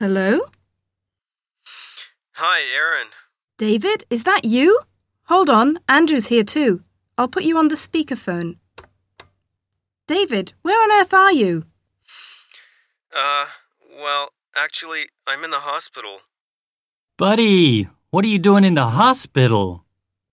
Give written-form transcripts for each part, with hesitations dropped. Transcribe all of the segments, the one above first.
Hello? Hi, Aaron. David, is that you? Hold on, Andrew's here too. I'll put you on the speakerphone. David, where on earth are you? Actually, I'm in the hospital. Buddy, what are you doing in the hospital?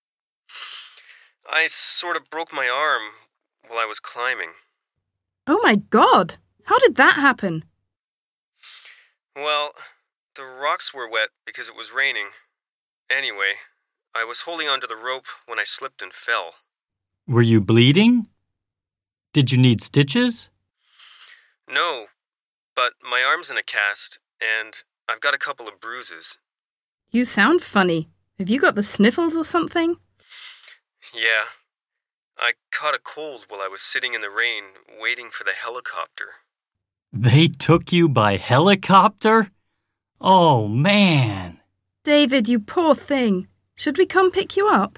I sort of broke my arm while I was climbing. Oh my God! How did that happen? Well, the rocks were wet because it was raining. Anyway, I was holding onto the rope when I slipped and fell. Were you bleeding? Did you need stitches? No, but my arm's in a cast, and I've got a couple of bruises. You sound funny. Have you got the sniffles or something? Yeah, I caught a cold while I was sitting in the rain waiting for the helicopter. They took you by helicopter? Oh, man. David, you poor thing. Should we come pick you up?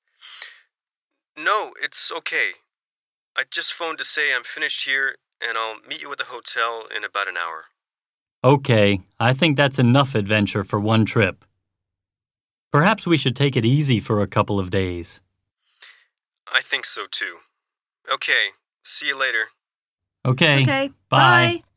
No, it's okay. I just phoned to say I'm finished here, and I'll meet you at the hotel in about an hour. Okay, I think that's enough adventure for one trip. Perhaps we should take it easy for a couple of days. I think so too. Okay, see you later. Okay, Okay, bye.